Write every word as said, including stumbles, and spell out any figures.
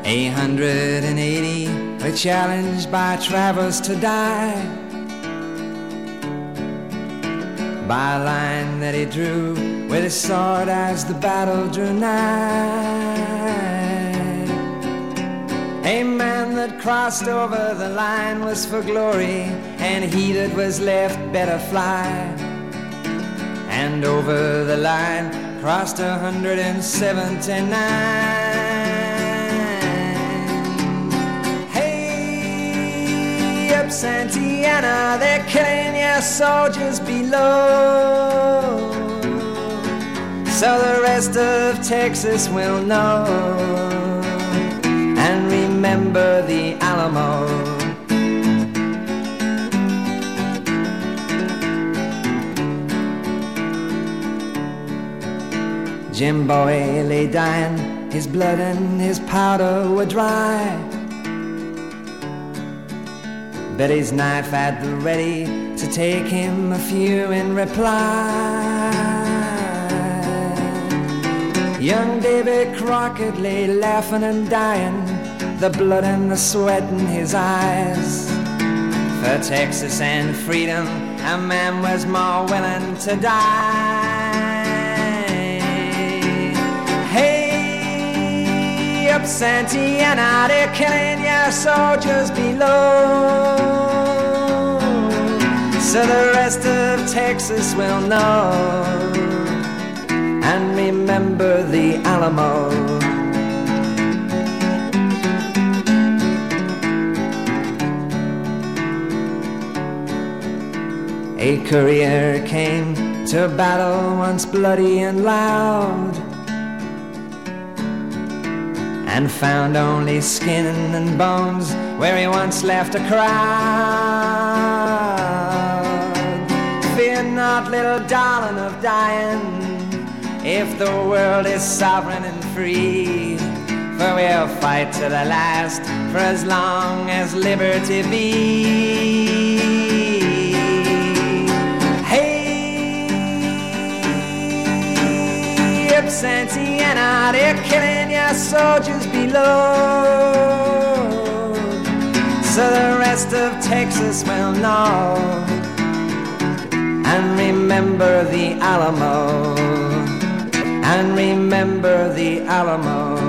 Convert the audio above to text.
eight hundred eighty were challenged by Travers to die by a line that he drew with his sword as the battle drew nigh. A man that crossed over the line was for glory, and he that was left better fly. And over the line crossed a hundred and seventy-nine. Up Santillana, they're killing your soldiers below, so the rest of Texas will know and remember the Alamo. Jim Bowie lay dying, his blood and his powder were dry. Betty's knife at the ready to take him a few in reply. Young Davy Crockett lay laughing and dying, the blood and the sweat in his eyes. For Texas and freedom, a man was more willing to die. Hey, up Santillana, they're killing your soldiers below, so the rest of Texas will know and remember the Alamo. A courier came to a battle once bloody and loud, and found only skin and bones where he once left a crowd. Fear not, little darling of dying, if the world is sovereign and free, for we'll fight to the last for as long as liberty be. Hey, up Santillana, they're killing your soldiers below, so the rest of Texas will know and remember the Alamo, and remember the Alamo.